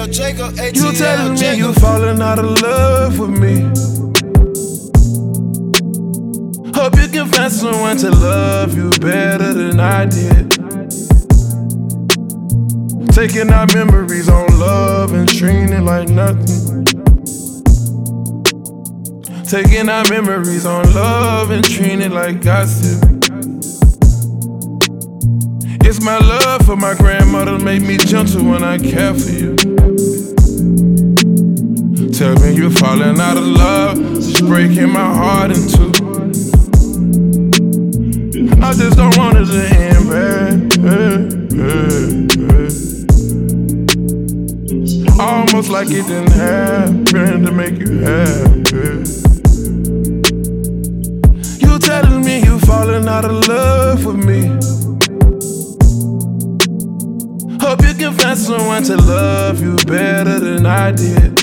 Jacob, You telling me you falling out of love with me. Hope you can find someone to love you better than I did. Taking our memories on love and treating it like nothing. Taking our memories on love and treating it like gossip. It's my love for my grandmother make me gentle when I care for you. Tell me you're falling out of love, it's breaking my heart in two. I just don't want it to end bad. Almost like it didn't happen to make you happy. You telling me you falling out of love with me. Hope you can find someone to love you better than I did.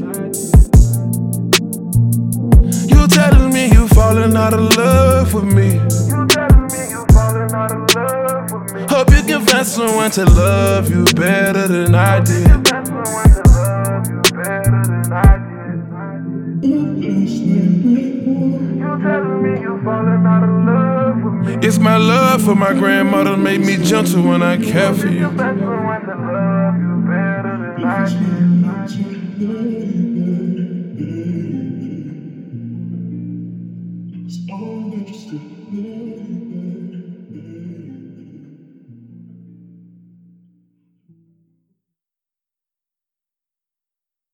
You telling me you falling out of love with me. Hope you can find someone to love you better than I did. It's my love for my grandmother made me gentle when I care for you. It's all interested.